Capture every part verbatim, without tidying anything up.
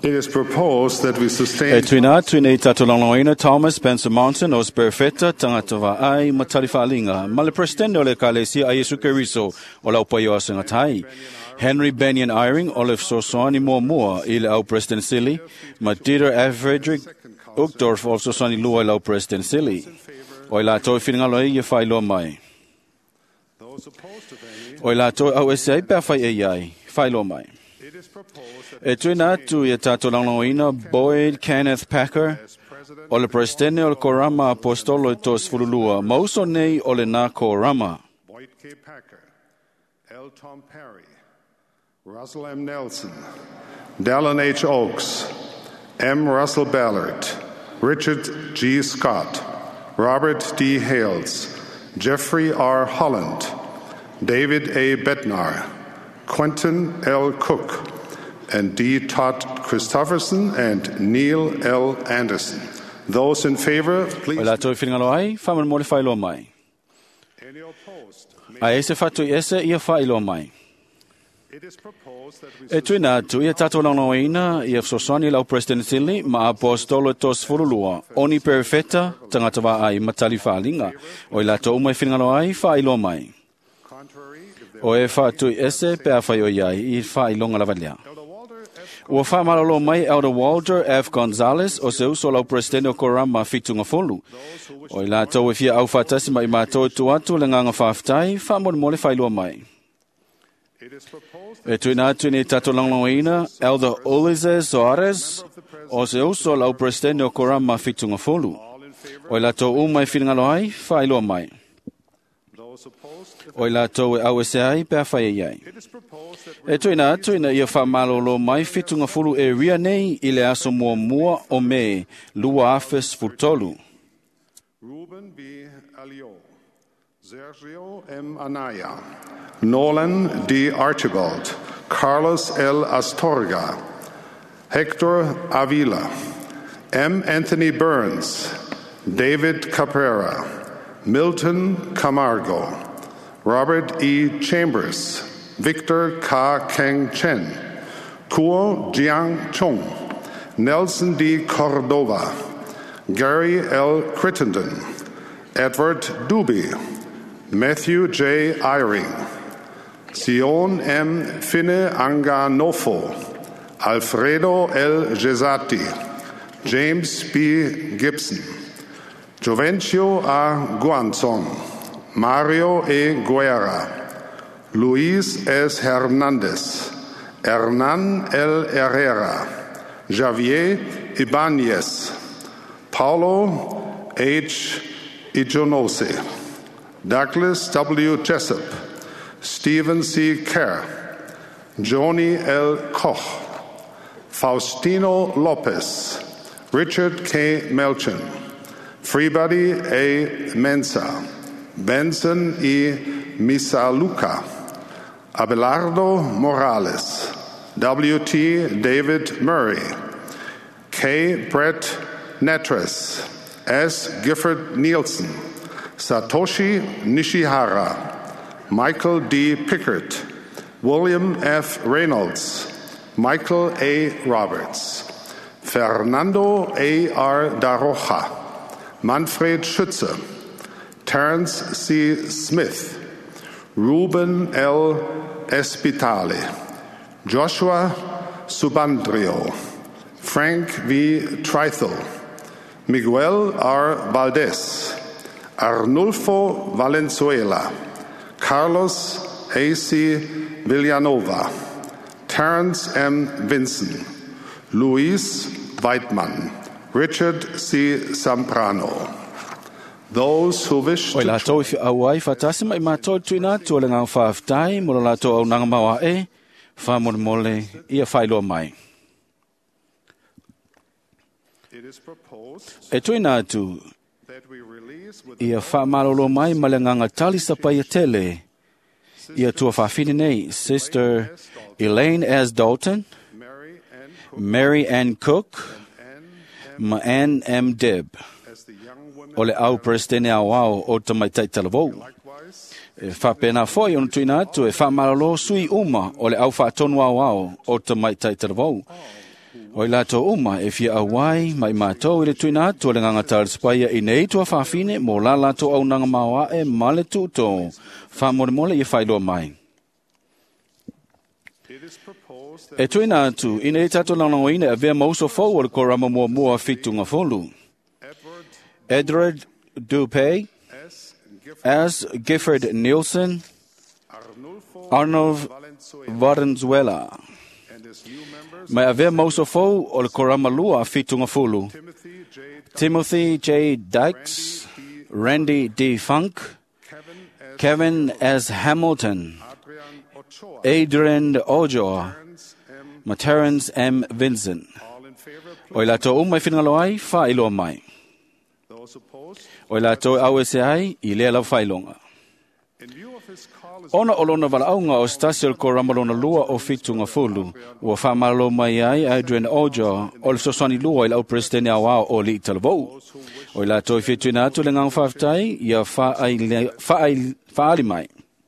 It is proposed that we sustain... E tuina tuina tatolongoina Thomas Spencer Monson os perfetta tangatawa ai matalifalinga male presidente ole kalesi a Yesu Keriso o lau paio asangatai. Henry Benyon Eyring Olive Sosani Momoa il au president Silly ma Dieter F. Frederick Uchtdorf also Sosani Lua lau president Silly. Oi la toi finingalo ia fai lo mai. Oi la toi au esai pa fai ai fai lo mai. E tuina tu ia tatolongoina Boyd Kenneth Packer o le presidente o le korama apostolo tos fululua mauso nei o le na korama. Boyd K. Packer, L. Tom Perry, Russell M. Nelson, Dallin H. Oaks, M. Russell Ballard, Richard G. Scott, Robert D. Hales, Jeffrey R. Holland, David A. Bednar, Quentin L. Cook, and D. Todd Christofferson and Neil L. Anderson. Those in favor, please. Ola toi finingalo ai, faman mo le fai lo mai. Any opposed? A ese fatu ese ia fai lo mai. It is proposed that we E tuina tu ia tatolongoina ia sosani lau president Silly ma apostolo tos fululua oni perfetta tangatawa ai matalifalinga. Oi la to umai finingalo ai fai lo mai. contrary, if there O e fatu ese pe a fai o iai i fai longa lavalia. Ua whamalolo mai Elder Walter F. Gonzalez o se uso lau presidente o korama fitunga folu. O i la tau e fia au fatasi mai mātou tu atu le nganga whaftai, whamon mole whailua mai. it is proposed E tuina atu ni tatolongoina Elder Ulises Soares o se uso lau presidente o korama fitunga folu. all in favor, O i la tau umai finangalo ai, whailua mai. those opposed, if O i la tau e au e se ai, pēr whai e iai. it is proposed that E tuina atu ina ia whamalolo mai fitunga fulu e ria nei i le aso mua mua o me lua afes futolu. Ruben B. Alio, Sergio M. Anaya, Nolan D. Archibald, Carlos L. Astorga, Hector Avila, M. Anthony Burns, David Caprera, Milton Camargo, Robert E. Chambers, Victor Ka Keng Chen, Kuo Jiang Chung, Nelson D. Cordova, Gary L. Crittenden, Edward Duby, Matthew J. Eyring, Sion M. Finne Anganofo, Alfredo L. Gesati, James B. Gibson, Jovencio A. Guanzon, Mario E. Guerra, Luis S. Hernandez, Hernan L. Herrera, Javier Ibanez, Paulo H. Ijonose, Douglas W. Jessup, Stephen C. Kerr, Joni L. Koch, Faustino Lopez, Richard K. Melchin, Freebody A. Mensa, Benson E. Misaluka, Abelardo Morales, W T. David Murray, K. Brett Netres, S. Gifford Nielsen, Satoshi Nishihara, Michael D. Pickert, William F. Reynolds, Michael A. Roberts, Fernando A. R. Daroja, Manfred Schütze, Terence C. Smith, Ruben L. Espitale, Joshua Subandrio, Frank V. Trithel, Miguel R. Valdez, Arnulfo Valenzuela, Carlos A C. Villanova, Terence M. Vinson, Luis Weidmann, Richard C. Zambrano. Those who wish O i to la tau i fi au ai whatasi mai mātou tuina tu le ngau whaaftai mo la tau au nanga maua e wha mole mole ia whailoa mai. It is proposed E tuina atu that we release with ia wha malolo mai ma le nganga tali sapai a tele ia tua whawhine nei Sister Elaine S. Dalton, Mary and Cook Mary Ann Cook, and ma Ann M. Deb. as the young women. O le au presidente au au o tamaitai talavou. Likewise, E whapena foi onu tuina atu e whamaralo sui uma o le au whaatonu au au o tamaitai talavou. O i lato uma e fia awai mai mātou i le tuina atu le nganga tāle spaya i nei tua whawhine mo la lato au nanga mawa e male tūtō. Whamore mole i whailoa mai. E tuina atu, i nei tato langoina e vea mauso fau o le korama mua mua fitu ngā folu. Edward Dupay, as Gifford Nielsen, Arnold Valenzuela. Mai a vea mauso fau o le korama lua fitu ngā folu. Timothy J. Dykes, Randy D. Funk, Kevin S. Hamilton, Adrian Ojoa, ma Terence M. Vincent. O i lato umai whinangaloai, wha iloa mai. O i lato au ese ai, i lea lau whailonga. Ona olona walaunga o Stasio Koramalona lua o fitu ngā fulu, ua whamalo mai ai Adrian Ojoa, o le soswani lua i lau presidente awao o li talavou. O i lato i fitu ina atu le ngang whaftai, ia whaali mai.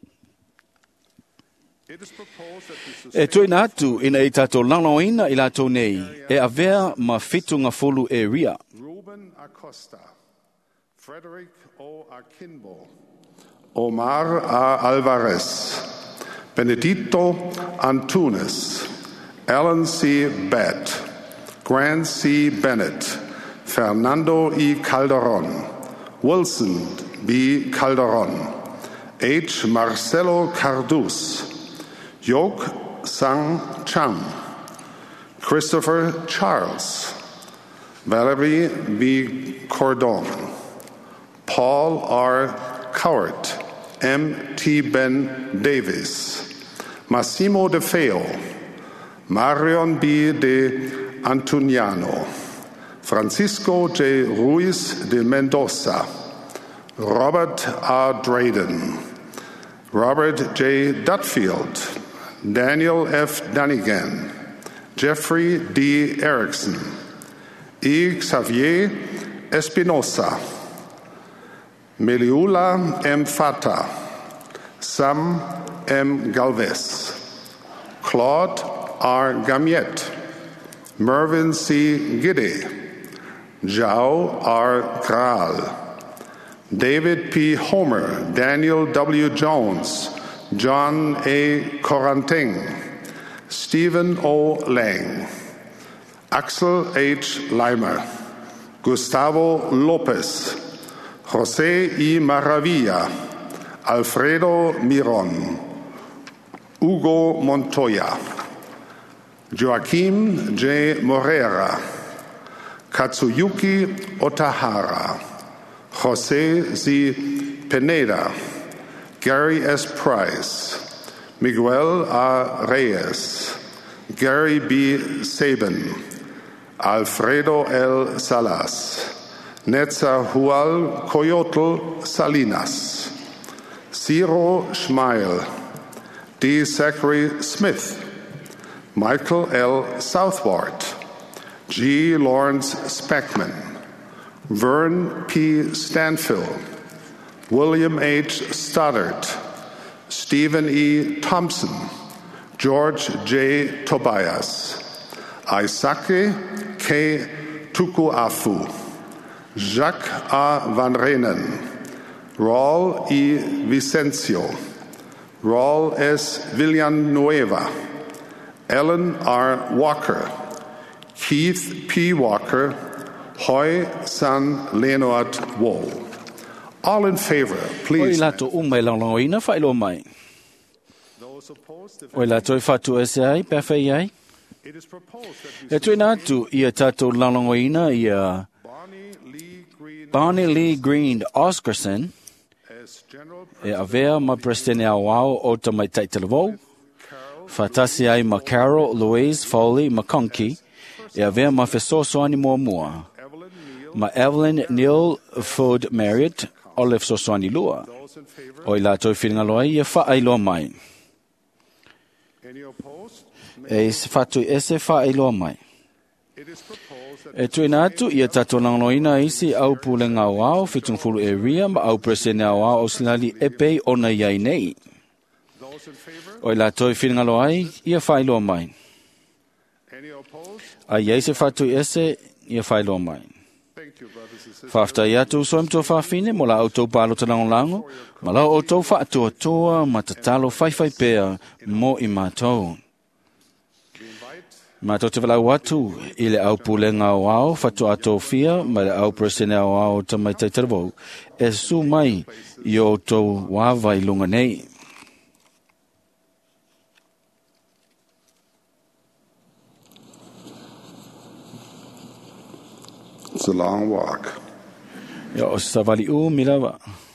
E tui natu ina i tato langoina i lato nei, e avea ma fitu ngā fulu e ria. Ruben Acosta, Frederick O. Akinbo, Omar A. Alvarez, Benedito Antunes, Alan C. Batt, Grant C. Bennett, Fernando E. Calderon, Wilson B. Calderon, H. Marcelo Cardus, Yok Sang Cham, Christopher Charles, Valerie B. Cordon, Paul R. Cowart, M. T. Ben Davis, Massimo De Feo, Marion B. de Antuniano, Francisco J. Ruiz de Mendoza, Robert R. Drayden, Robert J. Dutfield, Daniel F. Dunnigan, Jeffrey D. Erickson, E. Xavier Espinosa, Meliula M. Fata, Sam M. Galvez, Claude R. Gamiet, Mervyn C. Gidde, Zhao R. Graal, David P. Homer, Daniel W. Jones, John A. Coranting, Stephen O. Lang, Axel H. Leimer, Gustavo Lopez, José I. Maravilla, Alfredo Miron, Hugo Montoya, Joaquim J. Morera, Katsuyuki Otahara, José Z. Pineda, Gary S. Price, Miguel A. Reyes, Gary B. Sabin, Alfredo L. Salas, Netzahual Coyotl Salinas, Ciro Schmeil, D. Zachary Smith, Michael L. Southward, G. Lawrence Speckman, Vern P. Stanfill, William H. Stoddard, Stephen E. Thompson, George J. Tobias, Isake K. Tukuafu, Jacques A. Van Renen, Raul E. Vicencio, Raul S. Villanueva, Ellen R. Walker, Keith P. Walker, Hoy San Leonard Wall. All in favor, please. O i lato umai langoina whailo mai. O i lato i whatu ese ai, pewhai ai. E tui natu ia tato langoina ia Barney Lee Green Oscarson, e avea ma presidente awao o tamai taitelevou, fatasi ai ma Carol Louise Foley McConkey, e avea ma fesosoani mua mua, ma Evelyn Neil Ford Marriott, o le fesosoani lua, o i lato i whiringaloa ia whaailoa mai. E fatu ese whaailoa mai. E tui natu ia tato langoina isi au pule ngā wao fitungfulu e ria ma au presene a wao o silali e pei ona iai nei. O i la toi whiringalo ai ia whailoa mai. Any opposed? A iei se whatu ese, ia whailo mai. Thank you, brothers and sisters. Whafta ia tu soim tu whawhine, mo la autou palo tanang lango, ma la autou whaatua toa, ma ta talo whaiwhai pēa, mo i mātou. Mātou te walau atu, i le au pulenga o au, whatu atou fia, ma le au presene o au tamai teitarabou, e su mai i o tau wāwai lunga nei. It's a long walk. Ia o sa wali u milawa.